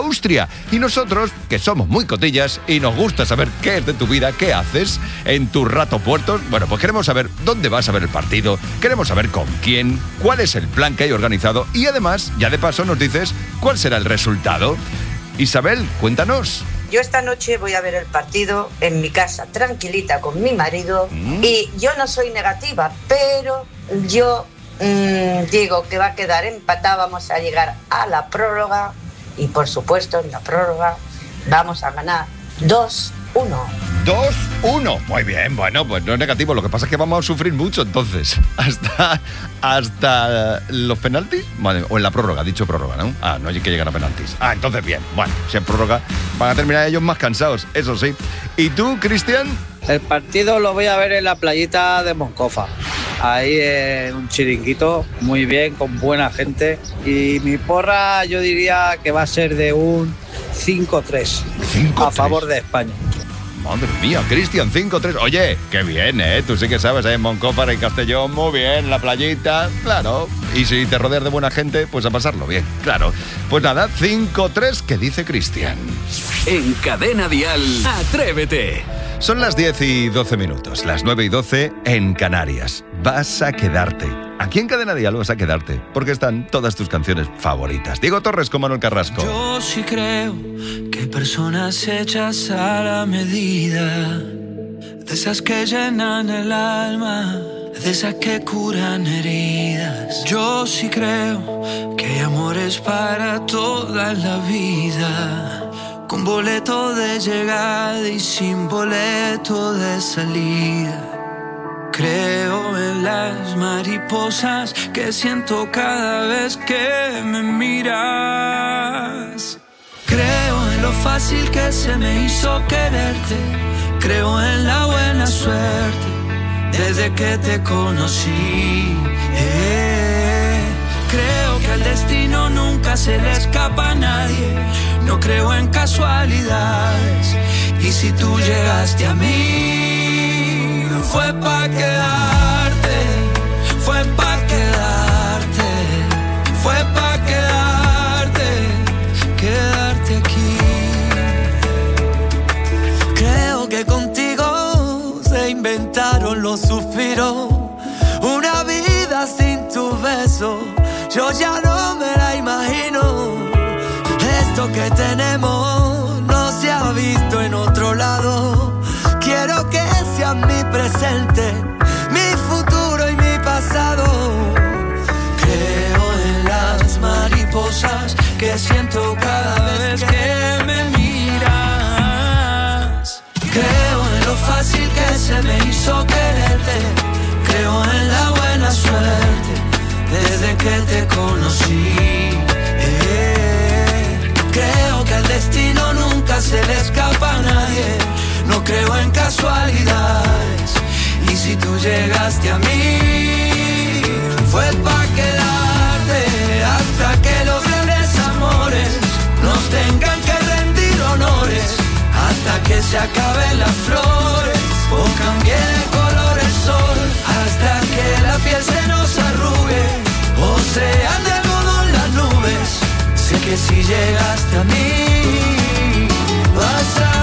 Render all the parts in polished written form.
Austria. Y nosotros, que somos muy cotillas y nos gusta saber qué es de tu vida, qué haces en tus ratos muertos, bueno, pues queremos saber dónde vas a ver el partido, queremos saber con quién, cuál es el plan que hay organizado y además, ya de paso nos dices cuál será el resultado. Isabel, cuéntanos. Yo esta noche voy a ver el partido en mi casa, tranquilita, con mi marido. Y yo no soy negativa, pero yo digo que va a quedar empatado, vamos a llegar a la prórroga. Y por supuesto, en la prórroga vamos a ganar 2-1. 2-1. Muy bien, bueno, pues no es negativo. Lo que pasa es que vamos a sufrir mucho entonces. Hasta los penaltis. Vale, o en la prórroga, dicho prórroga, ¿no? No hay que llegar a penaltis. Entonces bien. Bueno, si en prórroga van a terminar ellos más cansados, eso sí. ¿Y tú, Cristian? El partido lo voy a ver en la playita de Moncofa. Ahí en un chiringuito, muy bien, con buena gente. Y mi porra yo diría que va a ser de un 5-3 a favor de España. Madre mía, Cristian, 5-3. Oye, qué bien, ¿eh? Tú sí que sabes, en Moncófar, en Castellón, muy bien, la playita, claro. Y si te rodeas de buena gente, pues a pasarlo bien, claro. Pues nada, 5-3, ¿qué dice Cristian? En Cadena Dial, Atrévete. Son las 10:12, las 9:12 en Canarias. Vas a quedarte. Aquí en Cadena Dial vas a quedarte, porque están todas tus canciones favoritas. Diego Torres con Manuel Carrasco. Yo sí creo que hay personas hechas a la medida, de esas que llenan el alma, de esas que curan heridas. Yo sí creo que hay amores para toda la vida, con boleto de llegada y sin boleto de salida. Creo en las mariposas que siento cada vez que me miras. Creo en lo fácil que se me hizo quererte. Creo en la buena suerte desde que te conocí. Creo que al destino nunca se le escapa a nadie. No creo en casualidades. Y si tú llegaste a mí, fue pa' quedarte, fue pa' quedarte, fue pa' quedarte aquí. Creo que contigo se inventaron los suspiros. Una vida sin tu beso, yo ya no me la imagino. Esto que tenemos no se ha visto en otro lado. Quiero que seas mi presente, mi futuro y mi pasado. Creo en las mariposas que siento cada vez que me miras. Creo en lo fácil que se me hizo quererte. Creo en la buena suerte desde que te conocí. Creo que al destino nunca se le escapa a nadie. No creo en casualidades. Y si tú llegaste a mí, fue pa' quedarte hasta que los grandes amores nos tengan que rendir honores, hasta que se acaben las flores o cambie de color el sol, hasta que la piel se nos arrugue o sean de algodón las nubes. Sé que si llegaste a mí, vas a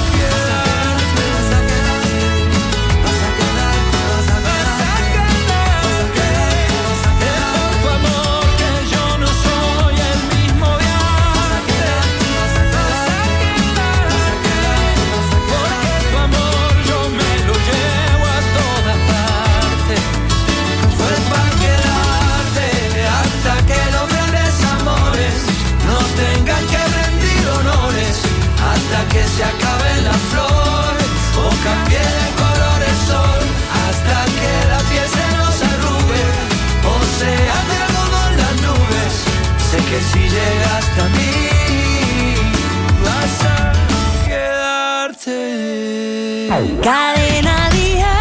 que se acaben las flores o cambie de color el sol, hasta que la piel se nos arrugue o sean de algodón las nubes. Sé que si llegaste a mí, vas a quedarte. Cadena Dial.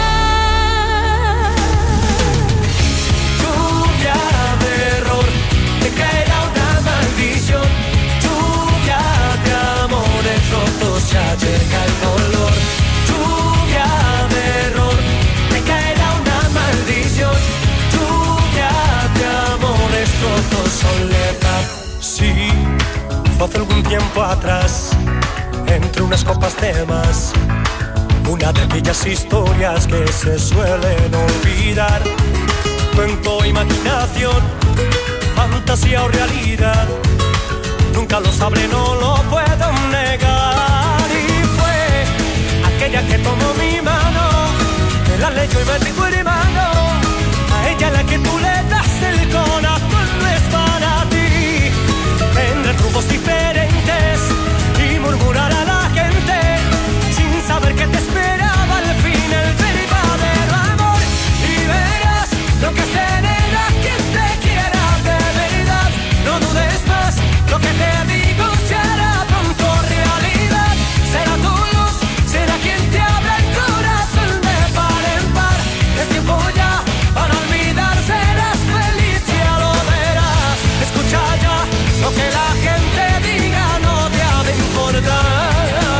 Lluvia de error, te caerá una maldición. Lluvia de amores rotos, se acerca el dolor. Lluvia de error, te caerá una maldición. Lluvia de amores rotos, soledad. Sí, hace algún tiempo atrás, entre unas copas de más, una de aquellas historias que se suelen olvidar. Cuento, imaginación, fantasía o realidad, nunca lo sabré, no lo puedo negar. Y fue aquella que tomó mi mano, me la leyó y me dijo hermano, a ella la que tú le das el corazón no es para ti. Tendré rumos diferentes y murmurar a la gente sin saber que te esperaba al fin el verdadero amor. Y verás lo que será quien te quiera de verdad. No dudes más, lo que te digo se hará pronto realidad. Será tu luz, será quien te abra el corazón de par en par. Es tiempo ya para olvidar, serás feliz, ya lo verás. Escucha ya lo que la gente diga, no te ha de importar.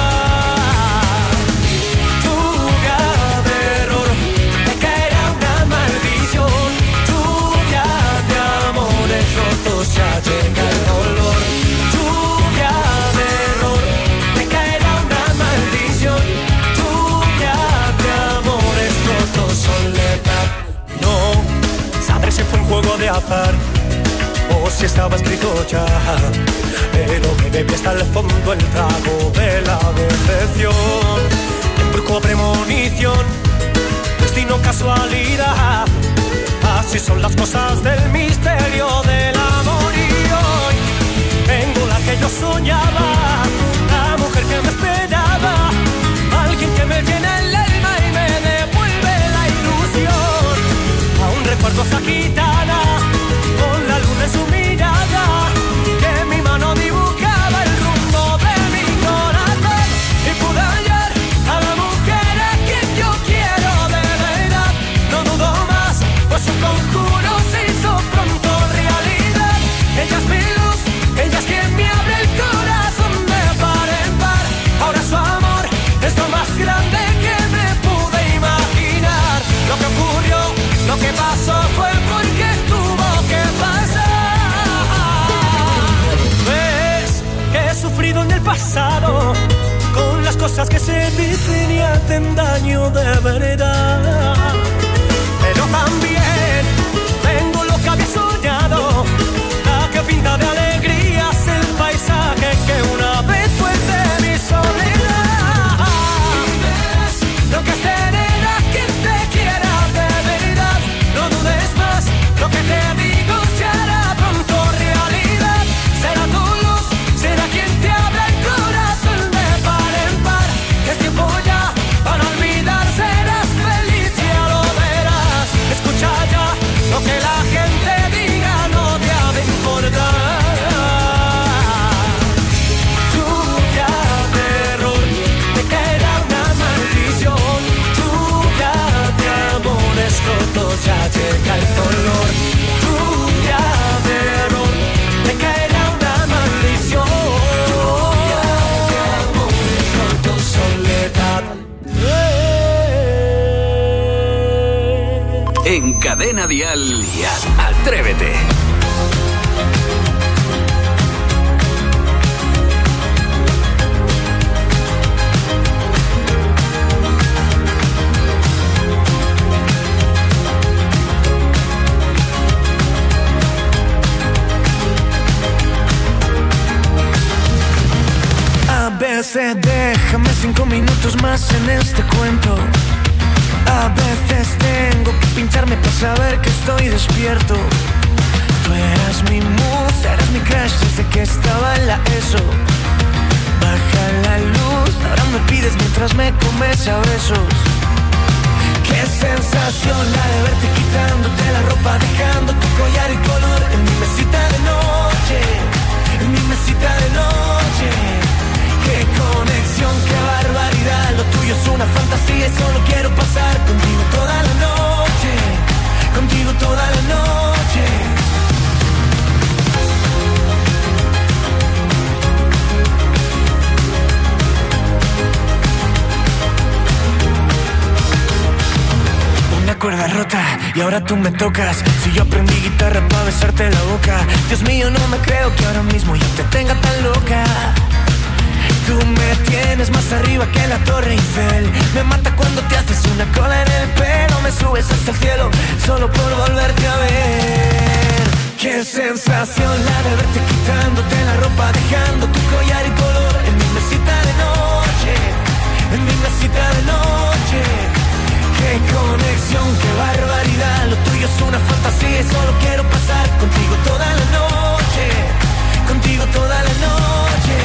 Lluvia de error, te caerá una maldición. Lluvia de amores rotos, ya llega el dolor. Lluvia de error, te caerá una maldición. Lluvia de amores rotos, soledad. No sabré si fue un juego de azar o si estaba escrito ya, pero me bebí hasta el fondo el trago de la decepción. Embrujo, premonición, destino, casualidad, así son las cosas del misterio del amor. Y hoy tengo la que yo soñaba, la mujer que me esperaba, alguien que me llena el alma y me devuelve la ilusión. Aún recuerdo esa gitana con la luna en su mirada, que en mi mano dibujaba el rumbo de mi corazón. Y pude hallar a la mujer a quien yo quiero de verdad. No dudo más, pues su conjuro se hizo pronto realidad. Ella es mi luz, ella es quien me abre el corazón de par en par. Ahora su amor es lo más grande que me pude imaginar. Lo que ocurrió, lo que pasó fue porque tuvo que pasar. Ves que he sufrido en el pasado con las cosas que se dicen y hacen daño de verdad. Pero también tengo lo que había soñado, la que pinta de alegrías el paisaje que una vez fue de mi soledad. Y verás lo que será quien te quiera de verdad. No dudes más, lo que te digo se hará pronto realidad. Será tu luz, será quien te abra el corazón de par en par. Es tiempo ya para olvidar, serás feliz, ya lo verás. Escucha ya lo que la gente diga, no te ha de importar. Lluvia de error, te caerá una maldición. Lluvia de amores rotos, ya llega el dolor. Lluvia de error, te caerá una maldición. Lluvia de amores rotos, soledad. En Cadena Dial, Atrévete. A veces déjame 5 minutos más en este cuento. A veces tengo que pincharme para saber que estoy despierto. Tú eras mi musa, eras mi crush desde que estaba en la ESO. Baja la luz, ahora me pides mientras me comes a besos. Qué sensación la de verte quitándote la ropa, dejando tu collar y color en mi mesita de noche, en mi mesita de noche. Qué conexión, qué barbaridad, lo tuyo es una fantasía y solo quiero pasar contigo toda la noche, contigo toda la noche. cuerda rota y ahora tú me tocas. Si yo aprendí guitarra para besarte la boca, Dios mío, no me creo que ahora mismo yo te tenga tan loca. Tú me tienes más arriba que la Torre Eiffel. Me mata cuando te haces una cola en el pelo. Me subes hasta el cielo solo por volverte a ver. Qué sensación la de verte quitándote la ropa, dejando tu collar y color en mi mesita de noche, en mi mesita de noche. Qué conexión, qué barbaridad. Lo tuyo es una fantasía y solo quiero pasar contigo toda la noche, contigo toda la noche.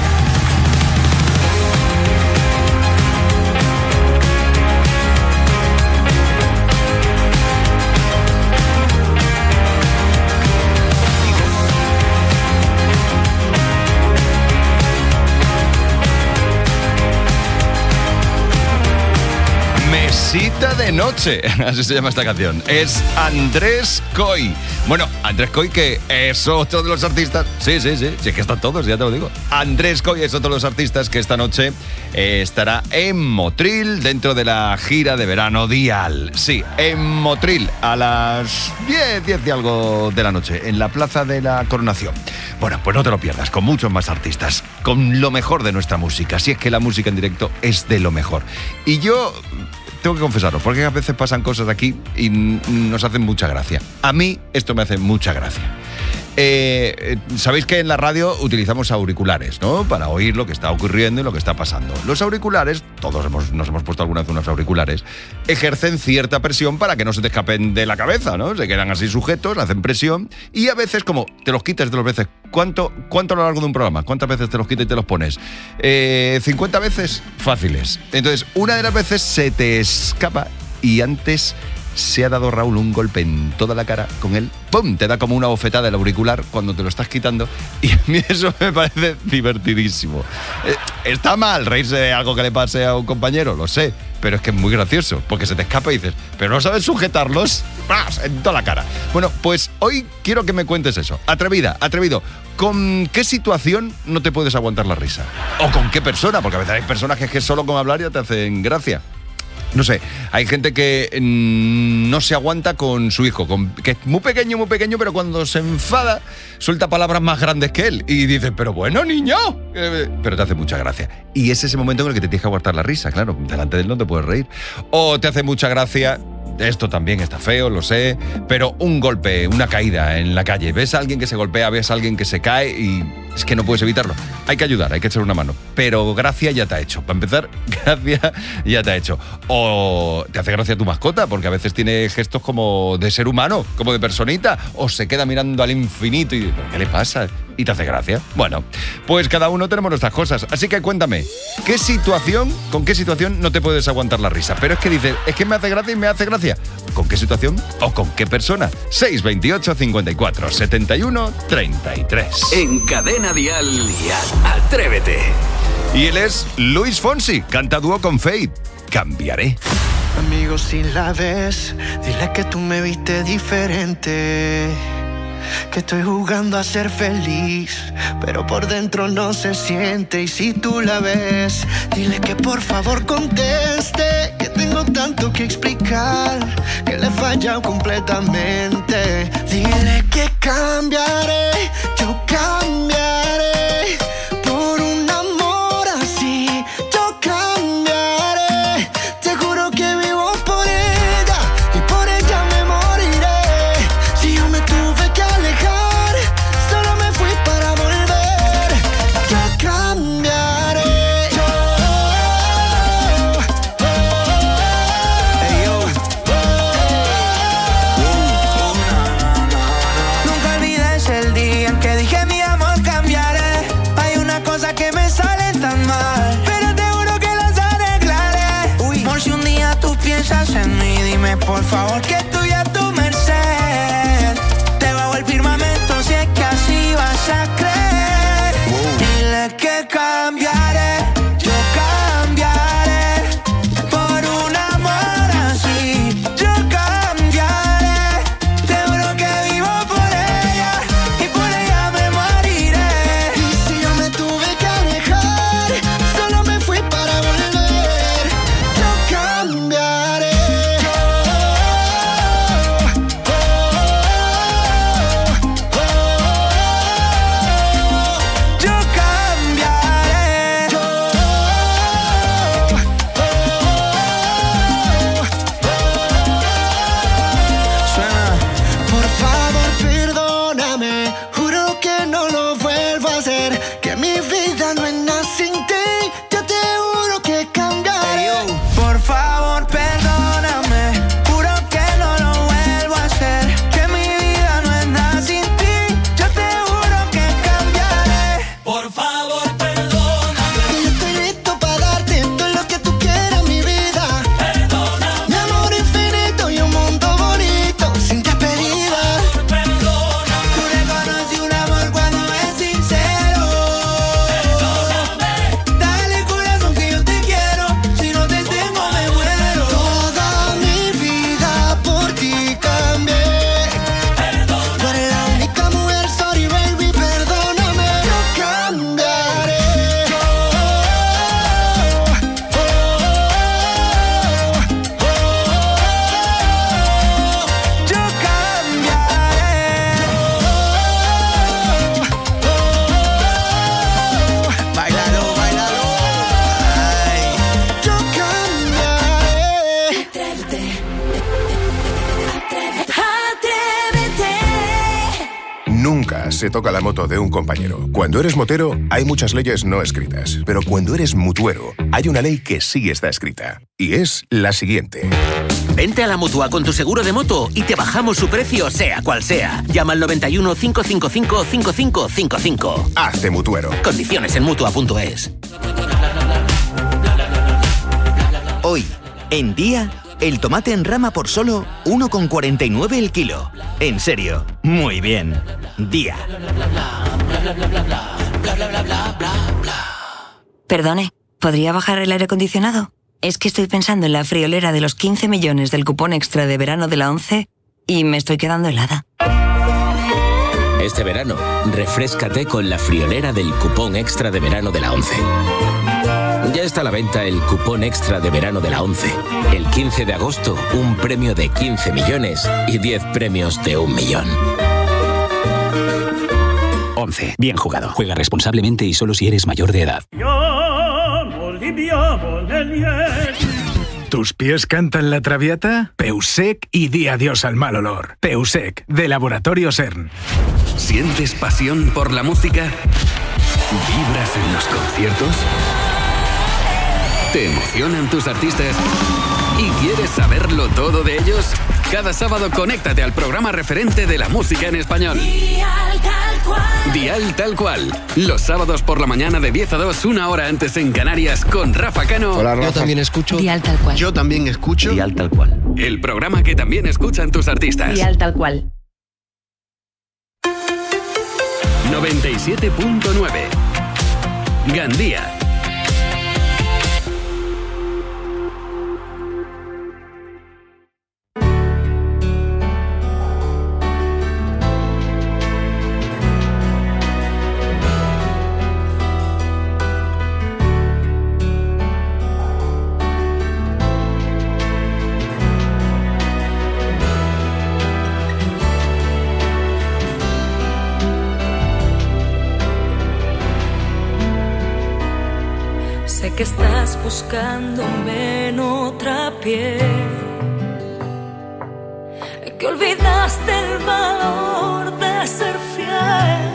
Mesita de noche, así se llama esta canción. Es Andrés Coy. Bueno, Andrés Coy, que es otro de los artistas. Sí, que están todos, ya te lo digo. Andrés Coy es otro de los artistas que esta noche estará en Motril dentro de la gira de verano Dial. Sí, en Motril a las 10 y algo de la noche, en la Plaza de la Coronación. Bueno, pues no te lo pierdas, con muchos más artistas, con lo mejor de nuestra música. Si es que la música en directo es de lo mejor. Y yo tengo que confesarlo, porque a veces pasan cosas aquí y nos hacen mucha gracia. A mí esto me hace mucha gracia. Sabéis que en la radio utilizamos auriculares, ¿no? Para oír lo que está ocurriendo y lo que está pasando. Los auriculares, todos nos hemos puesto alguna vez unos auriculares, ejercen cierta presión para que no se te escapen de la cabeza, ¿no? Se quedan así sujetos, hacen presión y a veces, como te los quitas de los veces, ¿cuánto a lo largo de un programa? ¿Cuántas veces te los quitas y te los pones? 50 veces fáciles. Entonces, una de las veces se te escapa y antes se ha dado Raúl un golpe en toda la cara con él. ¡Pum! Te da como una bofetada el auricular cuando te lo estás quitando y a mí eso me parece divertidísimo. Está mal reírse de algo que le pase a un compañero, lo sé, pero es que es muy gracioso porque se te escapa y dices, pero no sabes sujetarlos. ¡Pras! En toda la cara. Bueno, pues hoy quiero que me cuentes eso. Atrevido. ¿Con qué situación no te puedes aguantar la risa? ¿O con qué persona? Porque a veces hay personajes que solo con hablar ya te hacen gracia. No sé, hay gente que no se aguanta con su hijo, que es muy pequeño, pero cuando se enfada suelta palabras más grandes que él y dice, pero bueno, niño, pero te hace mucha gracia. Y es ese momento en el que te tienes que aguantar la risa, claro, delante de él no te puedes reír. O te hace mucha gracia, esto también está feo, lo sé, pero un golpe, una caída en la calle, ves a alguien que se golpea, ves a alguien que se cae y es que no puedes evitarlo. Hay que ayudar, hay que echar una mano, pero gracia ya te ha hecho. Para empezar, gracia ya te ha hecho. O te hace gracia tu mascota, porque a veces tiene gestos como de ser humano, como de personita, o se queda mirando al infinito y ¿pero qué le pasa? Y te hace gracia. Bueno, pues cada uno tenemos nuestras cosas, así que cuéntame, ¿con qué situación no te puedes aguantar la risa? Pero es que dices, es que me hace gracia y me hace gracia. ¿Con qué situación o con qué persona? 628 54 71 33. En Cadena Dial y Atrévete. Y él es Luis Fonsi, canta dúo con Fade. Cambiaré. Amigo, si la ves, dile que tú me viste diferente, que estoy jugando a ser feliz, pero por dentro no se siente. Y si tú la ves, dile que por favor conteste, que tengo tanto que explicar, que le he fallado completamente. Dile que cambiaré, yo cambiaré por un amor así. Yo cambiaré, te juro que vivo por ella y por ella me moriré. Si yo me tuve que alejar, solo me fui para volver. Yo cambiaré. Nunca olvides el día en que dije mi amor cambiaré. Hay una cosa que me sale tan mal, pero te juro que las arreglaré. Por si un día tú piensas en mí, dime por favor que estoy a tu merced. Debajo el firmamento, si es que así vas a creer. Dile que cambiaré, yo cambiaré por un amor así. Yo cambiaré, te juro que vivo por ella y por ella me moriré. Y si yo me tuve que alejar, solo me fui para volver. Yo cambiaré. se toca la moto de un compañero. Cuando eres motero, hay muchas leyes no escritas. Pero cuando eres mutuero, hay una ley que sí está escrita. Y es la siguiente. Vente a la Mutua con tu seguro de moto y te bajamos su precio, sea cual sea. Llama al 91 555 5555. Hazte mutuero. Condiciones en Mutua.es. Hoy, en Día, el tomate en rama por solo 1,49 el kilo. En serio, muy bien. Día. Perdone, ¿podría bajar el aire acondicionado? Es que estoy pensando en la friolera de los 15 millones del cupón extra de verano de la 11 y me estoy quedando helada. Este verano, refréscate con la friolera del cupón extra de verano de la 11. Ya está a la venta el cupón extra de verano de la 11. El 15 de agosto, un premio de 15 millones y 10 premios de 1 millón. 11. Bien jugado. Juega responsablemente y solo si eres mayor de edad. ¿Tus pies cantan la Traviata? Peusec y di adiós al mal olor. Peusec, de Laboratorio CERN. ¿Sientes pasión por la música? ¿Vibras en los conciertos? ¿Te emocionan tus artistas? ¿Y quieres saberlo todo de ellos? Cada sábado conéctate al programa referente de la música en español. Dial Tal Cual. Dial Tal Cual. Los sábados por la mañana de 10 a 2, una hora antes en Canarias, con Rafa Cano. Hola, Rafa. Yo también escucho. Dial Tal Cual. Yo también escucho. Dial Tal Cual. El programa que también escuchan tus artistas. Dial Tal Cual. 97.9 Gandía. Sé que estás buscándome en otra piel, que olvidaste el valor de ser fiel,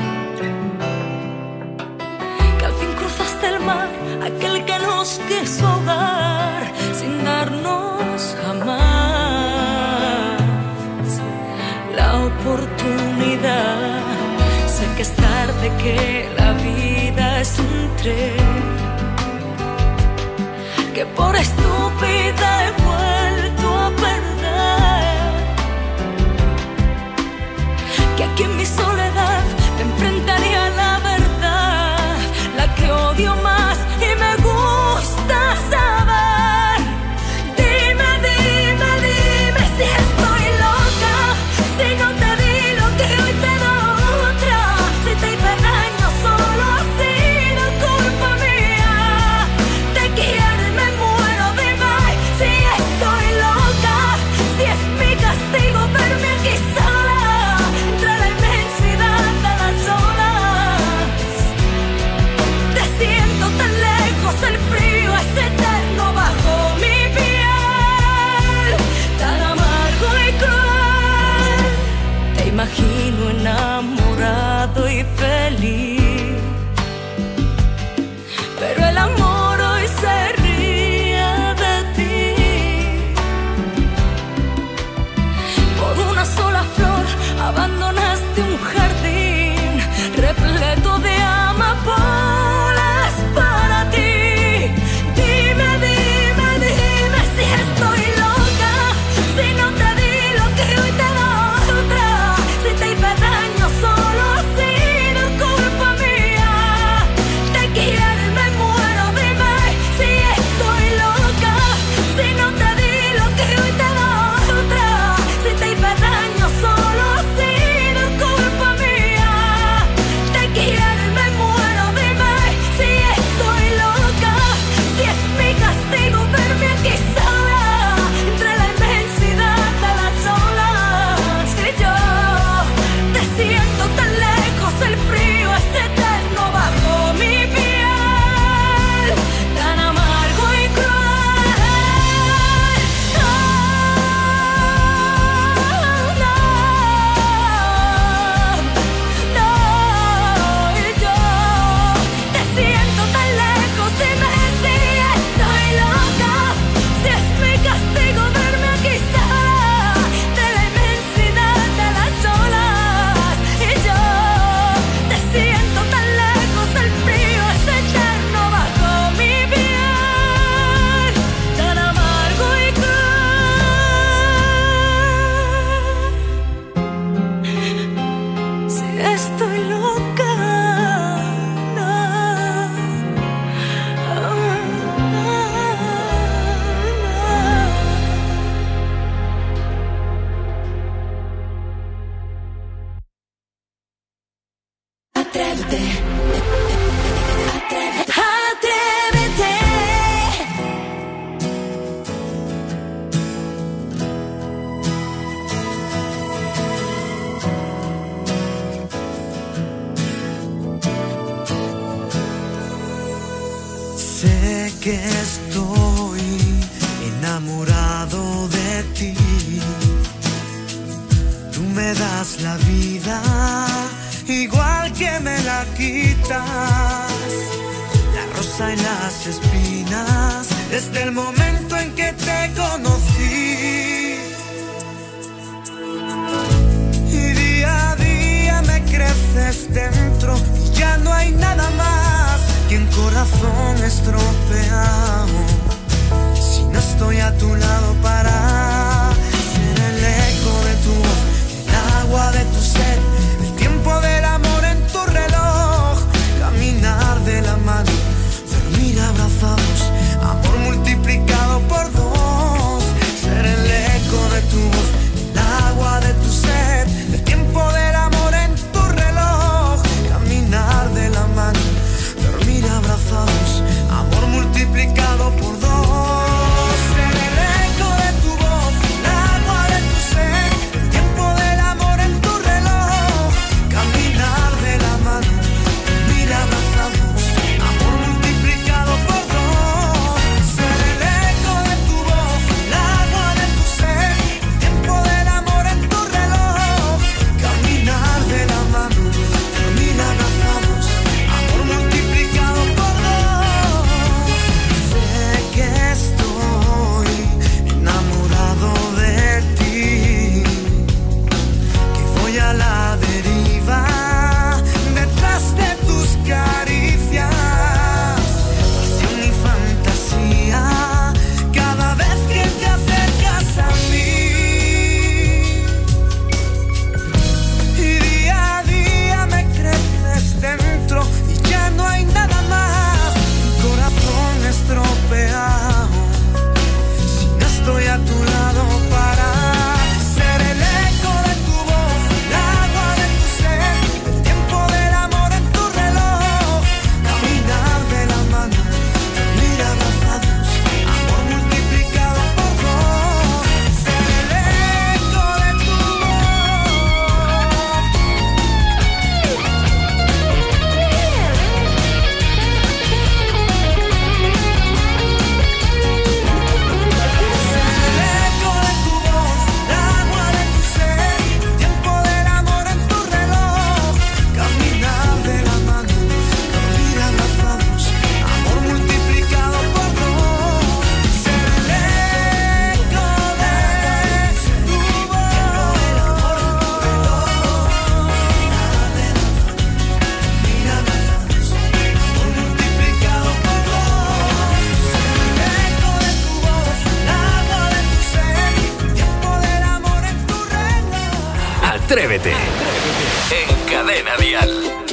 que al fin cruzaste el mar, aquel que nos quiso ahogar sin darnos jamás la oportunidad. Sé que es tarde, que la vida es un tren, que por estúpida he vuelto a perder, que aquí en mi soledad me enfrentaría a la verdad, la que odio más y me gusta saber. Dime, dime, dime si estoy loca, si no te di lo que hoy te da otra, si te hice daño solo así, no culpa mía, te quiero. Estoy loca, si es mi castigo verme aquí sola, entre la inmensidad de las olas. Te siento tan lejos, el frío es eterno bajo mi piel, tan amargo y cruel. Te imagino enamorado y feliz, pero el amor hoy se ríe de ti. Una sola flor abandonaste un jardín repleto de amapolas para ti. que estoy enamorado de ti. Tú me das la vida, igual que me la quitas. La rosa y las espinas, desde el momento en que te conocí. Y día a día me creces dentro, y ya no hay nada más que un corazón estropeado. Si no estoy a tu lado para ser el eco de tu voz, el agua de tu sed, el tiempo del amor en tu reloj, caminar de la mano, dormir abrazados, amor multiplicado por dos, ser el eco de tu voz, el agua de tu sed, el tiempo del amor en tu reloj, caminar de la mano, dormir abrazados, amor multiplicado por dos. Ser el eco de tu voz, el agua de tu sed, el tiempo del amor en tu reloj, caminar de la mano, dormir abrazados, amor multiplicado por dos. Ser el eco de tu voz, el agua de tu sed, el tiempo del amor en tu reloj, caminar de la mano, dormir abrazados, amor multiplicado por dos. Sé que estoy enamorado de ti, que voy a la deriva detrás de tus caricias, pasión y fantasía cada vez que te acercas a mí. Y día a día me creces dentro, y ya no hay nada más, un corazón estropeado. Si no estoy a tu lado para ser el eco de tu voz, el agua de tu sed, el tiempo del amor en tu reloj, caminar de la mano, dormir abrazados, amor multiplicado por dos. Ser el eco de tu voz, el agua de tu sed, el tiempo del amor en tu reloj, caminar de la mano, dormir abrazados, amor multiplicado por dos. Ser el eco de tu voz, el amor en tu reloj, dormir abrazados, amor multiplicado por dos. Ser el eco de tu voz, el agua de tu sed, el tiempo del amor en tu reloj. Atrévete. En Cadena Dial.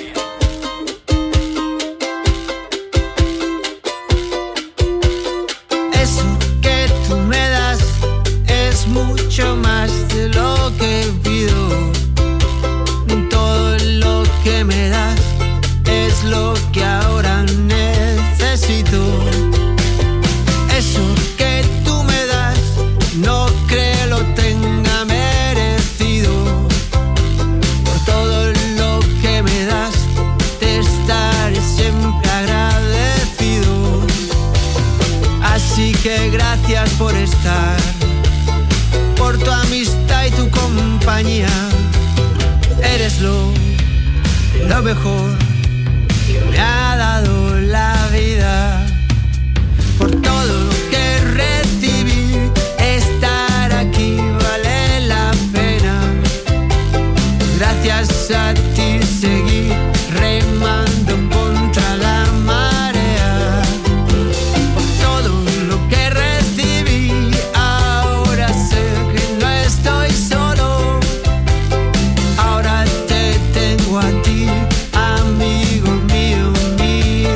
Eso que tú me das es mucho más de lo que pido. Todo lo que me das es lo que ahora necesito. Eso que tú me das no creo lo tenga merecido. Por todo lo que me das te estaré siempre agradecido. Así que gracias por estar, por tu amistad y tu compañía. Eres lo mejor que me ha dado la vida. Por todo lo que recibí, estar aquí vale la pena. Gracias a ti seguí remando contra la marea. Por todo lo que recibí, ahora sé que no estoy solo. Ahora te tengo a ti, amigo mío, mi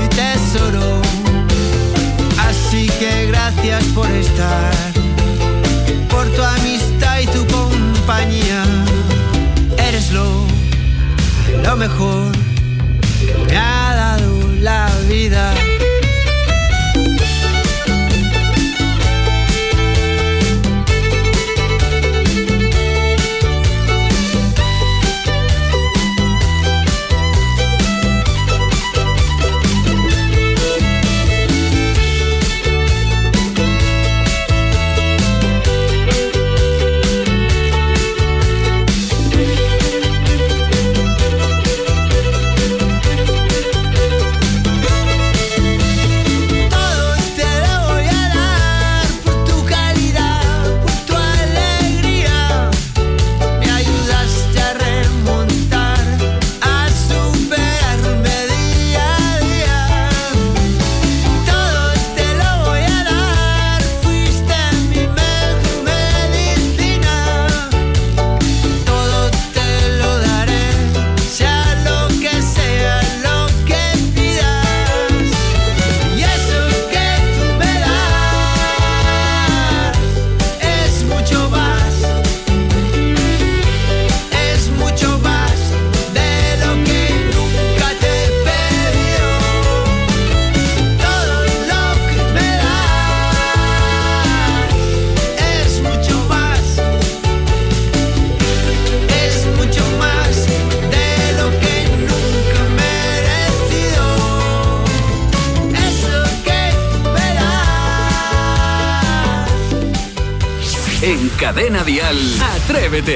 En Cadena Dial, Atrévete.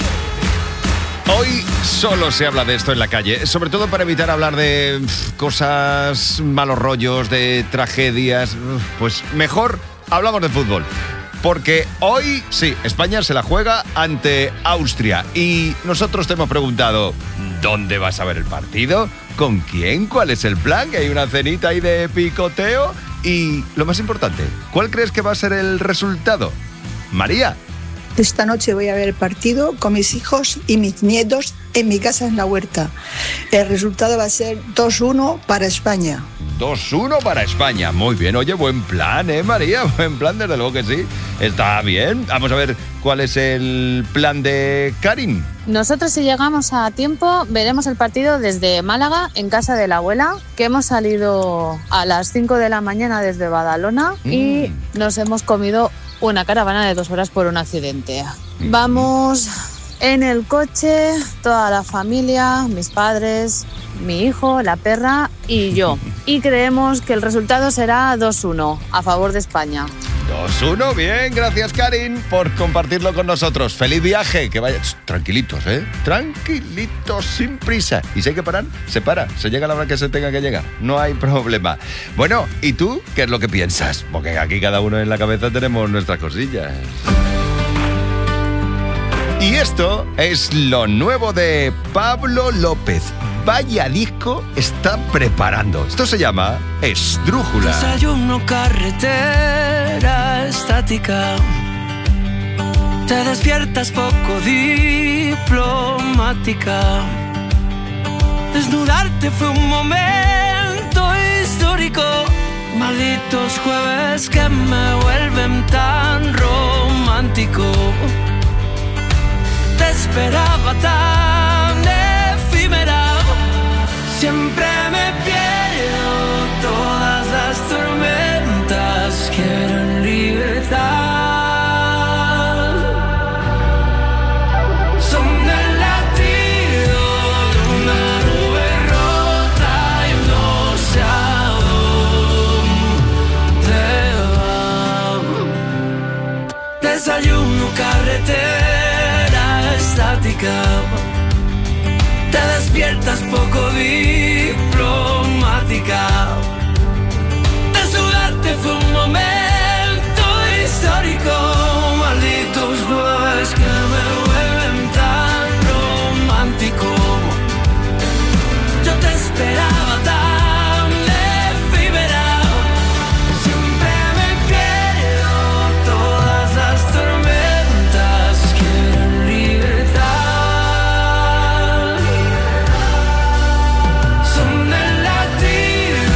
Hoy solo se habla de esto en la calle, sobre todo para evitar hablar de cosas, malos rollos, de tragedias. Pues mejor hablamos de fútbol. Porque hoy, sí, España se la juega ante Austria. Y nosotros te hemos preguntado, ¿dónde vas a ver el partido? ¿Con quién? ¿Cuál es el plan? ¿Que hay una cenita ahí de picoteo? Y lo más importante, ¿cuál crees que va a ser el resultado? María. Esta noche voy a ver el partido con mis hijos y mis nietos en mi casa en la huerta. El resultado va a ser 2-1 para España. 2-1 para España. Muy bien. Oye, buen plan, María? Buen plan, desde luego que sí. Está bien. Vamos a ver cuál es el plan de Karin. Nosotros, si llegamos a tiempo, veremos el partido desde Málaga, en casa de la abuela, que hemos salido a las 5 de la mañana desde Badalona y nos hemos comido una caravana de 2 horas por un accidente. Vamos en el coche, toda la familia, mis padres, mi hijo, la perra y yo. Y creemos que el resultado será 2-1 a favor de España. 2-1, bien, gracias Karin por compartirlo con nosotros. Feliz viaje, que vaya tranquilitos, tranquilitos, sin prisa. Y si hay que parar, se para, se llega a la hora que se tenga que llegar, no hay problema. Bueno, ¿y tú qué es lo que piensas? Porque aquí cada uno en la cabeza tenemos nuestras cosillas. Y esto es lo nuevo de Pablo López. Vaya disco está preparando. Esto se llama Esdrújula. Desayuno, carretera estática. Te despiertas poco diplomática. Desnudarte fue un momento histórico. Malditos jueves que me vuelven tan romántico. Te esperaba tan efímera. Siempre me pierdo, todas las tormentas quieren libertad. Son el latido de una nube rota y no sé a dónde va. Desayuno, carretera estática. Te despiertas poco diplomática. Desnudarte fue un momento histórico. Malditos jueves que me vuelven tan romántico. Yo te esperaba tan efímera. Siempre me pierdo, todas las tormentas quieren libertad. Son el latido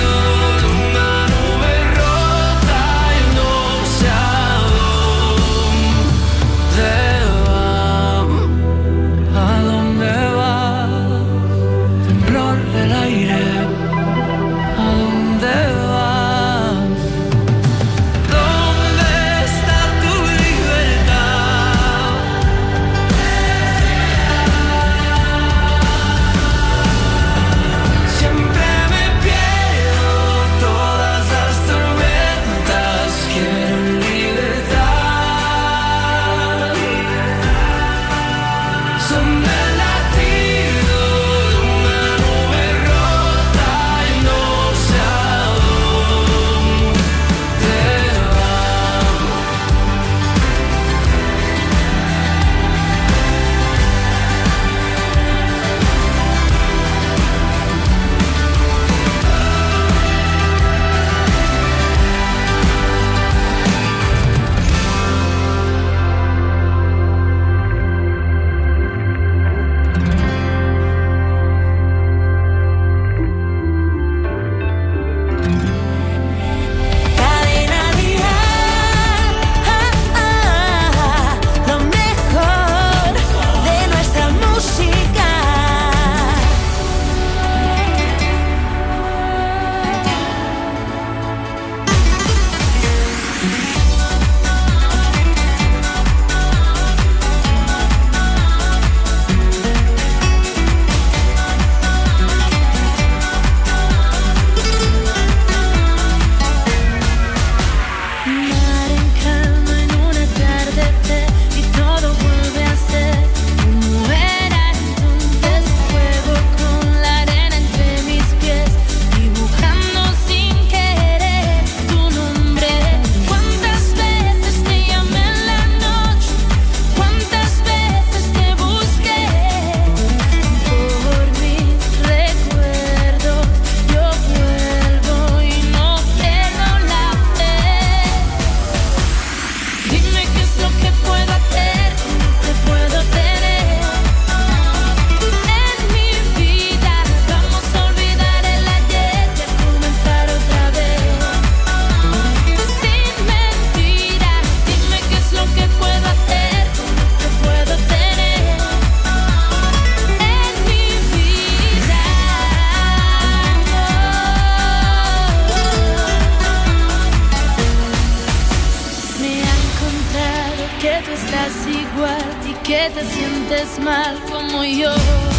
que te sientes mal como yo.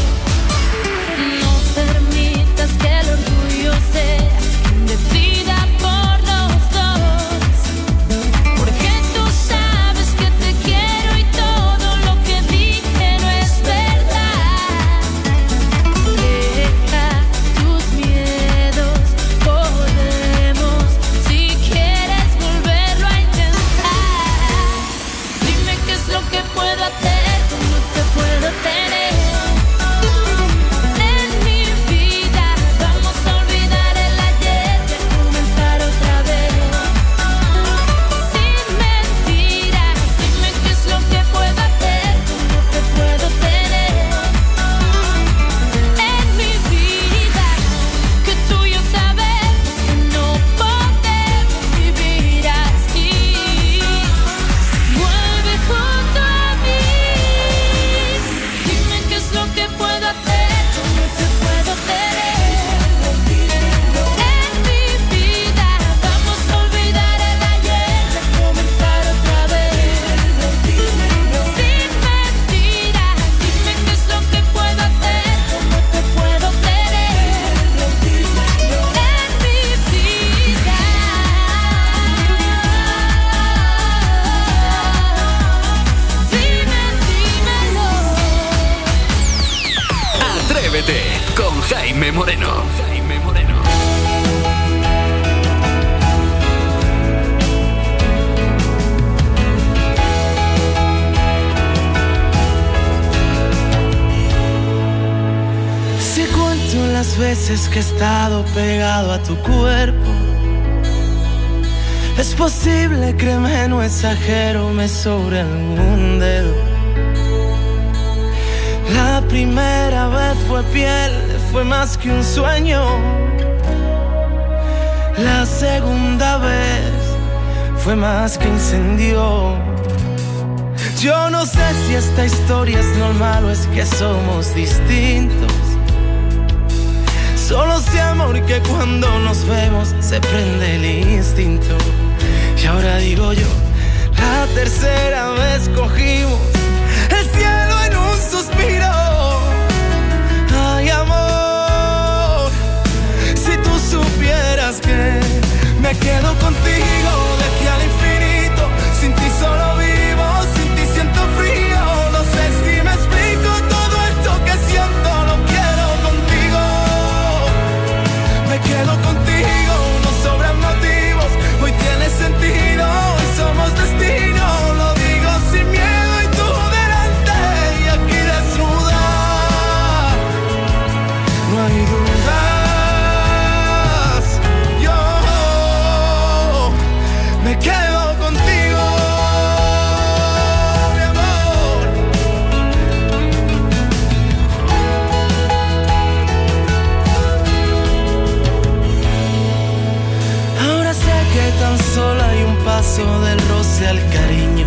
No permitas que el orgullo sea quien decida por los dos, porque tú sabes que te quiero y todo lo que dije no es verdad. Deja tus miedos, podemos, si quieres volverlo a intentar. Dime qué es lo que puedo hacer, cómo te puedo tener. En mi vida vamos a olvidar el ayer y a comenzar otra vez. Sin mentiras, dime qué es lo que puedo hacer, cómo te puedo tener. En mi vida, que tú y yo sabemos que no podemos vivir así. Vuelve junto a mí. Dime qué es lo que puedo hacer, cómo te puedo tener. En mi vida vamos a olvidar el ayer y a comenzar otra vez. Sin mentiras, dime qué es lo que puedo hacer, cómo te puedo tener. En mi vida. Dímelo. Atrévete con Jaime Moreno. Jaime Moreno. Si cuento las veces que he estado pegado a tu cuerpo, es posible, créeme, no exagero, me sobra algún dedo. La primera vez fue piel, fue más que un sueño. La segunda vez fue más que incendio. Yo no sé si esta historia es normal o es que somos distintos. Solo sé, amor, que cuando nos vemos se prende el instinto. Y ahora digo yo, la tercera vez cogimos el cielo en un suspiro. Ay, amor, si tú supieras que me quedo contigo de aquí al infinito. Sin ti solo vivo, sin ti siento frío. No sé si me explico todo esto que siento, lo quiero contigo. Me quedo contigo, no sobran motivos. Hoy tiene sentido, hoy somos destino. Lo digo sin miedo y tú delante y aquí desnuda. No hay dudas, yo me quedo contigo, mi amor. Ahora sé que tan solo hay un paso del roce al cariño,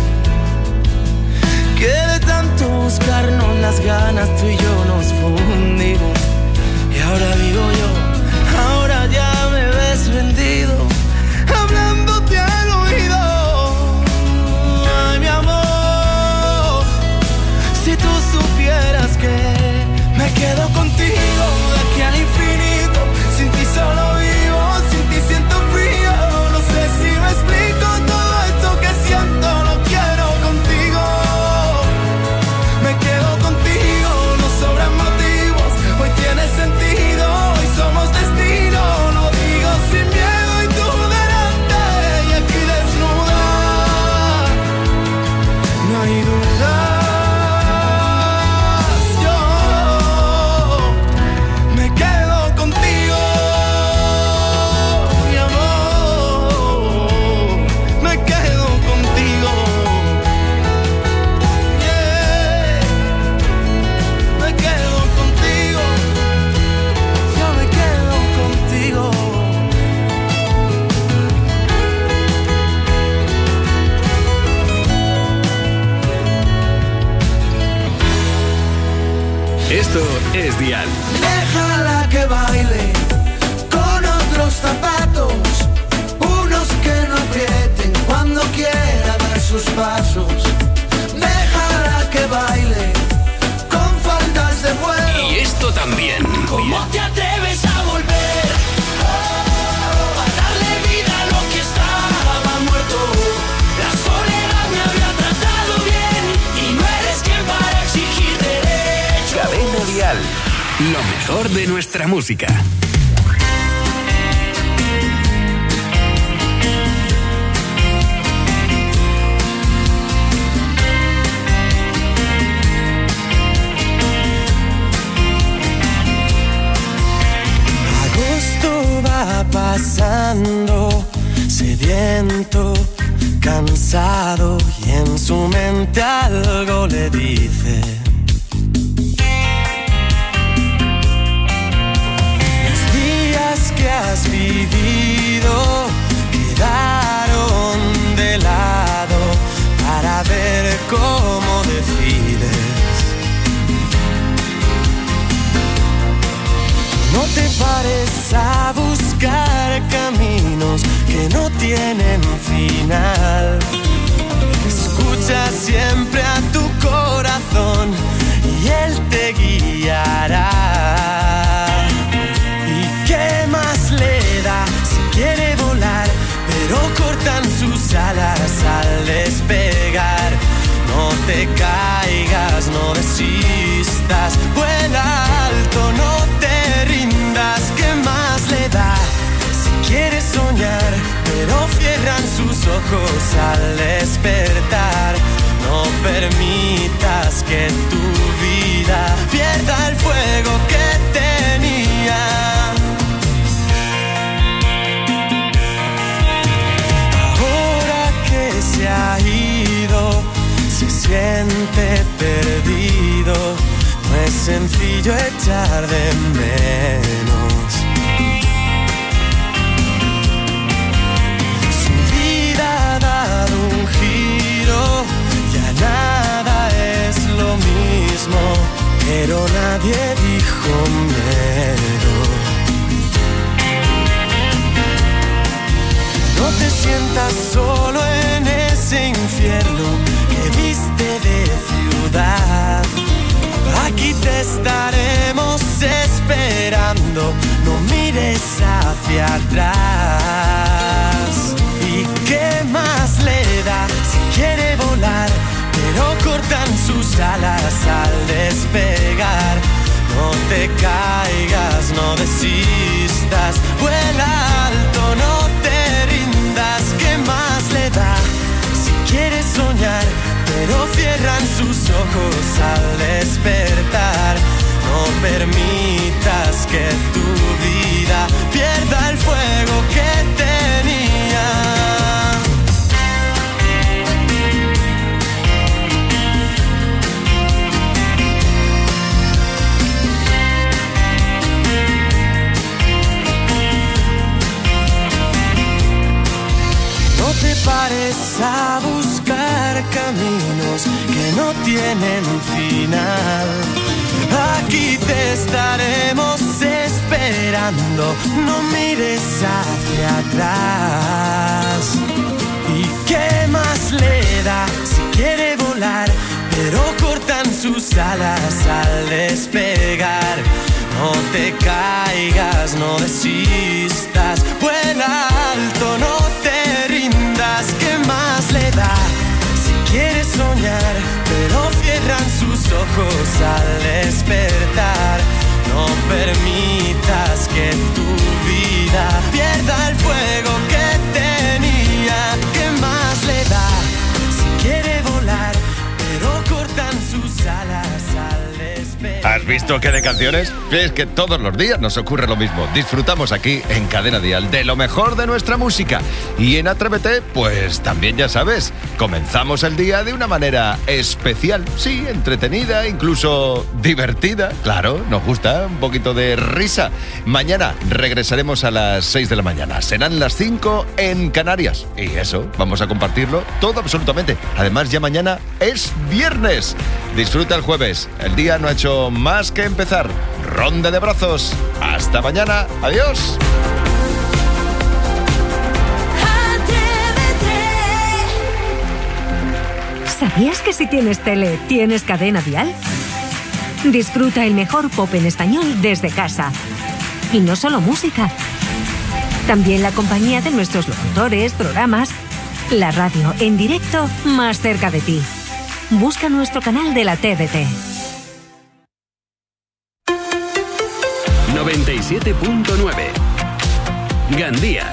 que de tanto buscarnos las ganas tú y yo nos fundimos. Y ahora digo yo, ahora ya me ves rendido, hablándote al oído. Ay, mi amor, si tú supieras que me quedo contigo de aquí al infinito. Sin ti solo vivo, sin ti siento frío. No sé si me explico todo esto que siento, lo quiero contigo. Me quedo contigo, no sobran motivos. Hoy tiene sentido, hoy somos destino. Lo digo sin miedo y tú delante y aquí desnuda. No hay dudas, yo me quedo contigo, mi amor. Me quedo contigo, yeah. Me quedo contigo, yo me quedo contigo. Esto es Dial. Déjala que baile con otros zapatos, unos que no aprieten cuando quiera dar sus pasos. Déjala que baile Lo mejor de nuestra música. Agosto va pasando, sediento, cansado, y en su mente algo le dice: los días que has vivido quedaron de lado para ver cómo decides. No te pares a buscar caminos que no tienen final. Escucha siempre a tu corazón y él te guiará. ¿Y qué más le da si quiere volar, pero cortan sus alas al despegar? No te caigas, no desistas, vuela alto, no te rindas. ¿Qué más le da si quieres soñar, pero cierran sus ojos al despertar? No permitas que tu vida pierda el fuego que tenía. Ahora que se ha ido, se siente perdido. No es sencillo echar de menos. Su vida ha dado un giro, ya nada es lo mismo, pero nadie dijo miedo. No te sientas solo en ese infierno que viste de ciudad. Aquí te estaremos esperando, no mires hacia atrás. ¿Y qué más le da si quiere volar, pero cortan sus alas al despegar? No te caigas, no desistas, vuela alto, no te rindas. ¿Qué más le da si quieres soñar, pero cierran sus ojos al despertar? No permitas que tu vida pierda el fuego que tenía. No te pares a buscar caminos que no tienen final. Aquí te estaremos esperando, no mires hacia atrás. ¿Y qué más le da si quiere volar, pero cortan sus alas al despegar? No te caigas, no desistas, vuela alto, no te rindas. ¿Qué más le da si quieres soñar, pero cierran sus ojos al despertar? No permitas que tu vida pierda el fuego que tenía. ¿Qué más le da si quiere volar, pero cortan sus alas al despertar? ¿Has visto qué de canciones? Es que todos los días nos ocurre lo mismo. Disfrutamos aquí en Cadena Dial de lo mejor de nuestra música. Y en Atrévete, pues también ya sabes, comenzamos el día de una manera especial. Sí, entretenida, incluso divertida. Claro, nos gusta un poquito de risa. Mañana regresaremos a las 6 de la mañana. Serán las 5 en Canarias. Y eso, vamos a compartirlo todo absolutamente. Además, ya mañana es viernes. Disfruta el jueves. El día no ha hecho más que empezar. Ronda de abrazos. Hasta mañana. Adiós. ¿Sabías que si tienes tele, tienes Cadena Dial? Disfruta el mejor pop en español desde casa. Y no solo música. También la compañía de nuestros locutores, programas, la radio en directo más cerca de ti. Busca nuestro canal de la TDT. 97.9. Gandía.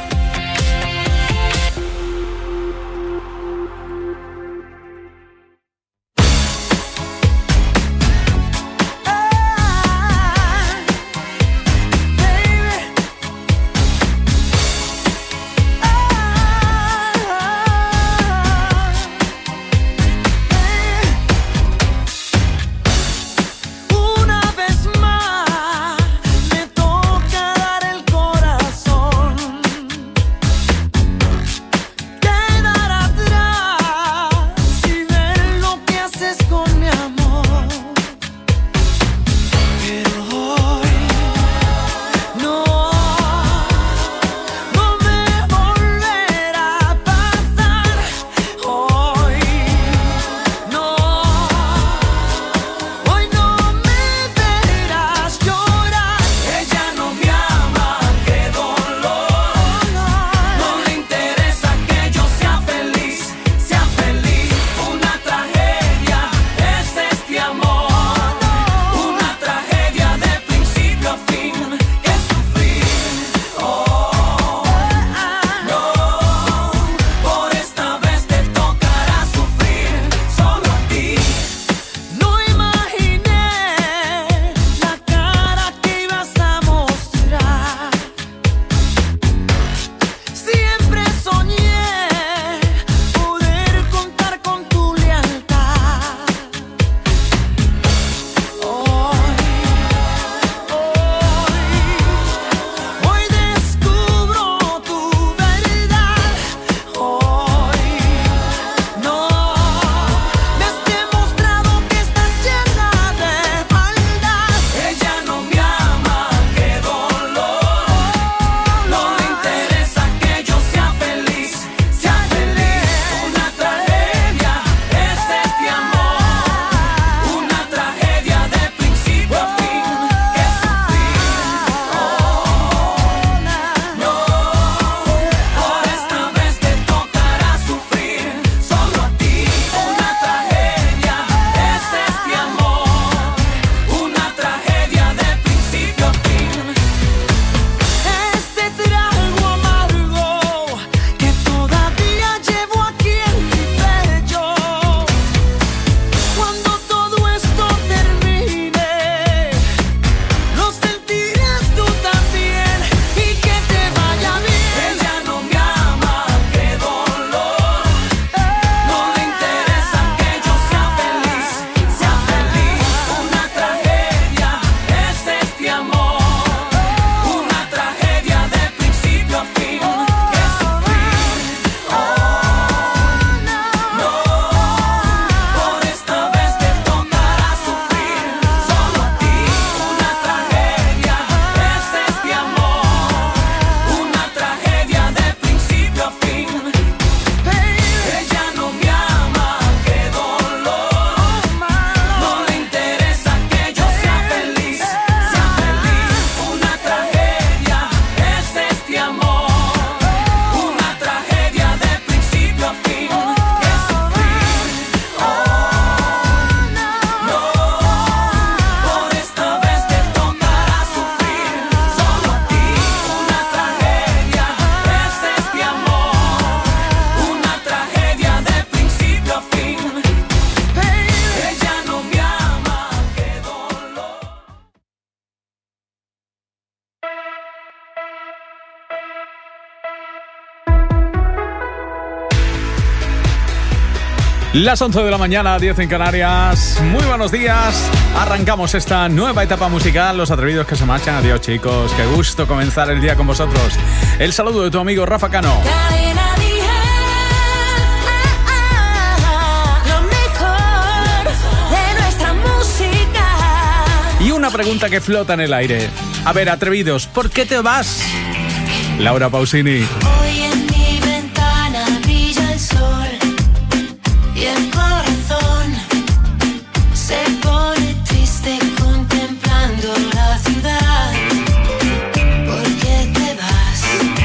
Las 11 de la mañana, 10 en Canarias. Muy buenos días. Arrancamos esta nueva etapa musical. Los atrevidos que se marchan. Adiós, chicos. Qué gusto comenzar el día con vosotros. El saludo de tu amigo Rafa Cano. Lo mejor de nuestra música. Y una pregunta que flota en el aire. A ver, atrevidos, ¿por qué te vas? Laura Pausini. Hoy en mi ventana brilla el sol y el corazón se pone triste contemplando la ciudad. ¿Por qué te vas?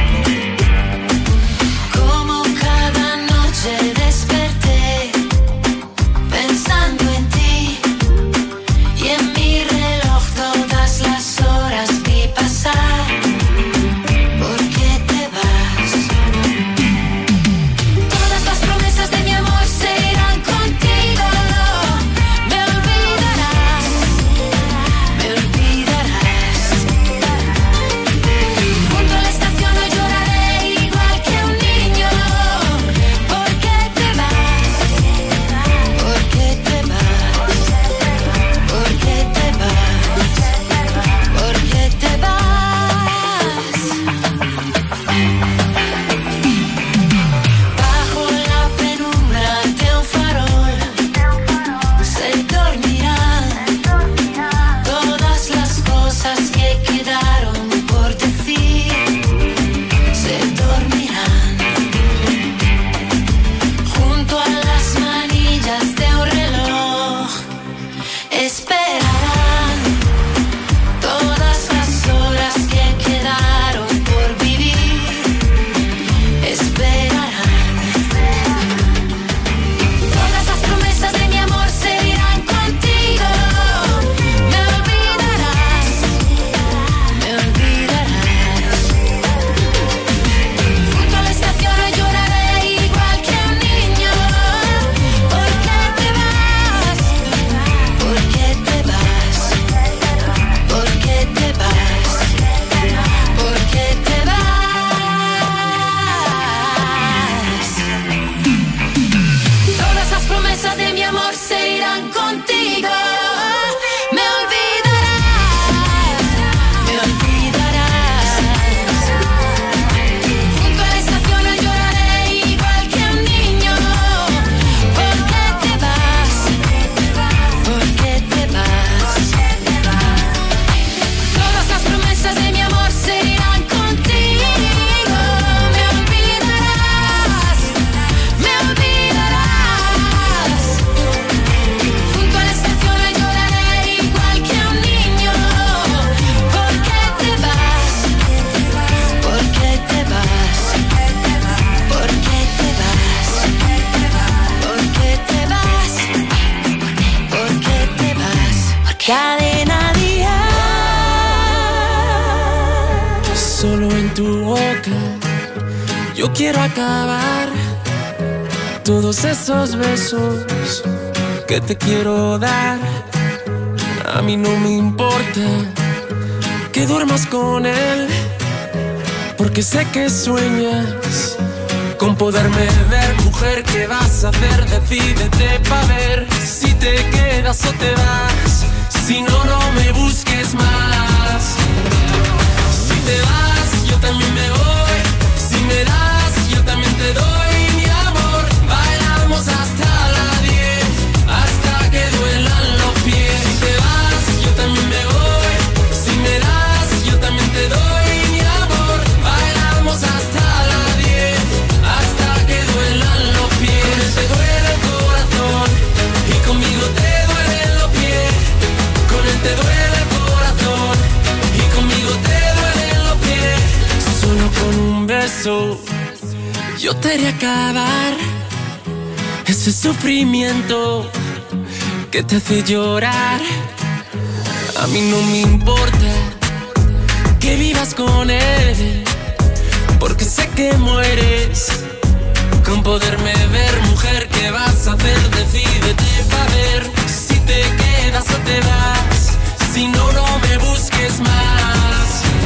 Como cada noche desperté pensando en ti y en mi reloj todas las horas vi pasar. importa. Yo quiero acabar todos esos besos que te quiero dar. A mí no me importa que duermas con él, porque sé que sueñas con poderme ver. Mujer, ¿qué vas a hacer? Decídete pa' ver si te quedas o te vas. Si no, no me busques más. Si te vas, yo también me voy. Si me das, yo también te doy mi amor. Bailamos hasta las 10, hasta que duelan los pies. Si te vas, yo también me voy. Si me das, yo también te doy mi amor. Bailamos hasta las 10, hasta que duelan los pies. Con él te duele el corazón y conmigo te duelen los pies. Con él te duele el corazón y conmigo te duelen los pies. Solo con un beso yo te haré acabar ese sufrimiento que te hace llorar. A mí no me importa que vivas con él, porque sé que mueres con poderme ver. Mujer, ¿qué vas a hacer? Decídete pa' ver si te quedas o te vas. Si no, no me busques más.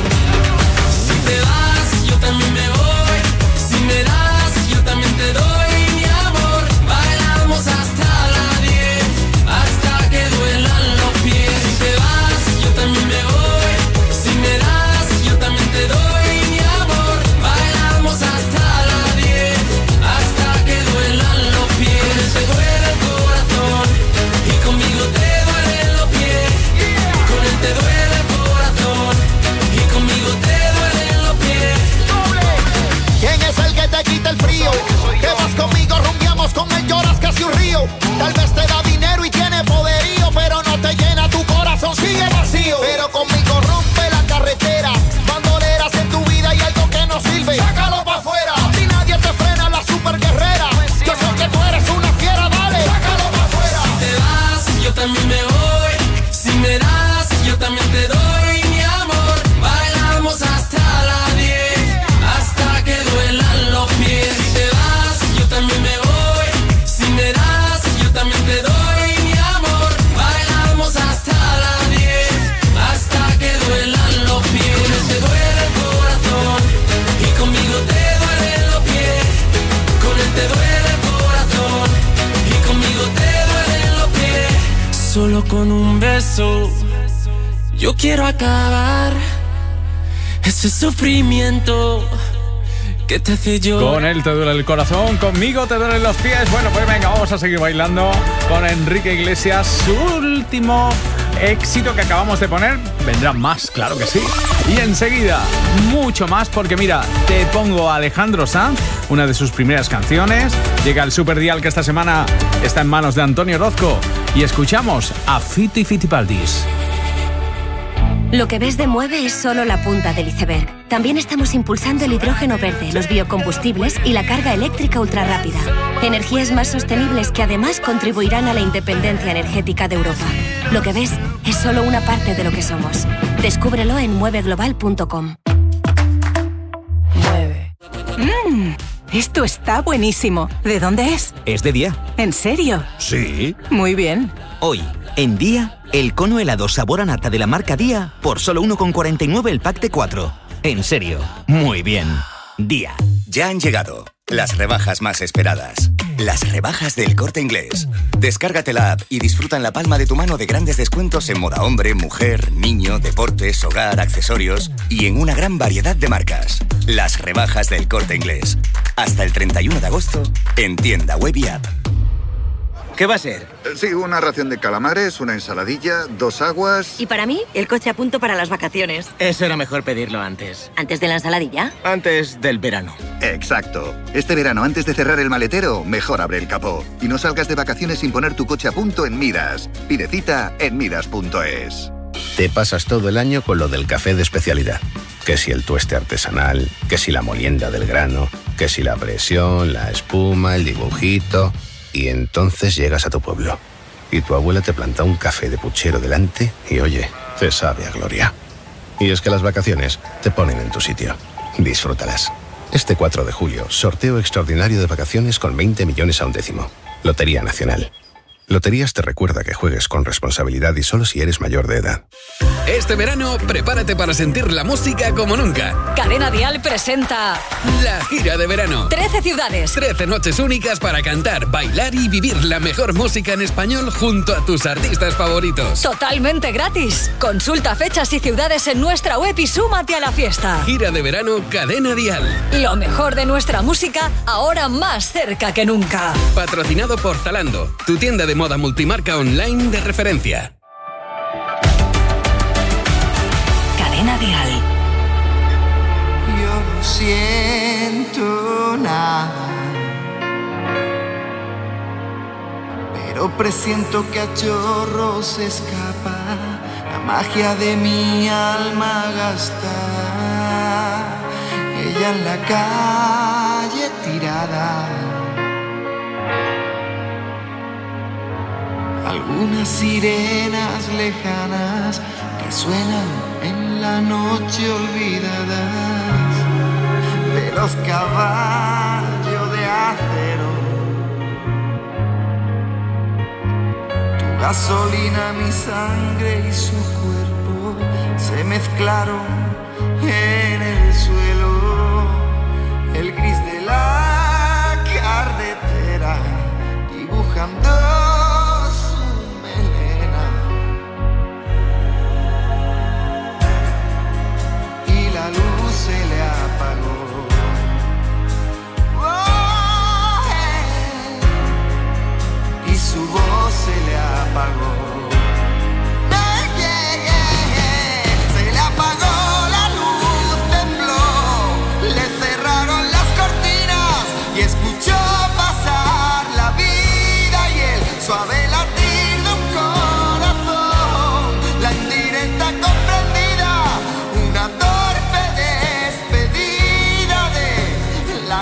Si te vas, yo también me voy. Si me das, yo también te doy mi amor. Bailamos hasta las 10, hasta que duelan los pies. Si te vas, yo también me voy. Si me das, yo también te doy mi amor. Bailamos hasta las 10, hasta que duelan los pies. Con él te duele el corazón y conmigo te duelen los pies. Con él te duele el corazón y conmigo te duelen los pies. ¿Quién es el que te quita el frío? Que vas conmigo, rumbiamos con él, lloras casi un río. Tal vez te da dinero y tiene poderío, pero no te llena tu corazón, sigue vacío. Pero conmigo rompe la carretera, bandoleras en tu vida y algo que no sirve, sácalo pa' afuera. A ti nadie te frena, la super guerrera. Yo sé que tú eres una fiera, dale, sácalo pa' afuera. Si te vas, yo también me voy. Si me das, yo también te doy mi amor. Bailamos hasta las 10, hasta que duelan los pies. Si te vas, yo también me voy. Si me das, yo también te doy mi amor. Bailamos hasta las 10, hasta que duelan los pies. Con él te duele el corazón y conmigo te duelen los pies. Con él te duele el corazón y conmigo te duelen los pies. Solo con un beso yo quiero acabar ese sufrimiento que te hace llorar. Con él te duele el corazón, conmigo te duelen los pies. Bueno, pues venga, vamos a seguir bailando con Enrique Iglesias. Su último éxito que acabamos de poner. Vendrán más, claro que sí. Y enseguida, mucho más, porque mira, te pongo a Alejandro Sanz, una de sus primeras canciones. Llega el Superdial, que esta semana está en manos de Antonio Orozco. Y escuchamos a Fiti Fitipaldis. Lo que ves de Mueve es solo la punta del iceberg. También estamos impulsando el hidrógeno verde, los biocombustibles y la carga eléctrica ultrarrápida. Energías más sostenibles que además contribuirán a la independencia energética de Europa. Lo que ves es solo una parte de lo que somos. Descúbrelo en mueveglobal.com. Esto está buenísimo. ¿De dónde es? Es de Día. ¿En serio? Sí. Muy bien. Hoy, en Día, el cono helado sabor a nata de la marca Día por solo 1,49 el pack de 4. En serio, muy bien. Día. Ya han llegado las rebajas más esperadas. Las rebajas del Corte Inglés. Descárgate la app y disfruta en la palma de tu mano de grandes descuentos en moda hombre, mujer, niño, deportes, hogar, accesorios y en una gran variedad de marcas. Las rebajas del Corte Inglés. Hasta el 31 de agosto en tienda web y app. ¿Qué va a ser? Sí, una ración de calamares, una ensaladilla, 2 aguas... Y para mí, el coche a punto para las vacaciones. Eso era mejor pedirlo antes. ¿Antes de la ensaladilla? Antes del verano. Exacto. Este verano, antes de cerrar el maletero, mejor abre el capó. Y no salgas de vacaciones sin poner tu coche a punto en Midas. Pide cita en midas.es. Te pasas todo el año con lo del café de especialidad. Que si el tueste artesanal, que si la molienda del grano, que si la presión, la espuma, el dibujito... Y entonces llegas a tu pueblo y tu abuela te planta un café de puchero delante y oye, te sabe a gloria. Y es que las vacaciones te ponen en tu sitio. disfrútalas. Este 4 de julio, sorteo extraordinario de vacaciones con 20 millones a un décimo. Lotería Nacional. Loterías te recuerda que juegues con responsabilidad y solo si eres mayor de edad. Este verano, prepárate para sentir la música como nunca. Cadena Dial presenta La gira de verano. 13 ciudades. 13 noches únicas para cantar, bailar y vivir la mejor música en español junto a tus artistas favoritos. Totalmente gratis. Consulta fechas y ciudades en nuestra web y súmate a la fiesta. Gira de verano Cadena Dial. Lo mejor de nuestra música, ahora más cerca que nunca. Patrocinado por Zalando, tu tienda de moda multimarca online de referencia. Cadena Dial. Yo no siento nada, pero presiento que a chorros se escapa la magia de mi alma gastada. Ella en la calle tirada, algunas sirenas lejanas que suenan en la noche olvidadas, veloz caballo de acero, tu gasolina, mi sangre y su cuerpo se mezclaron en el suelo.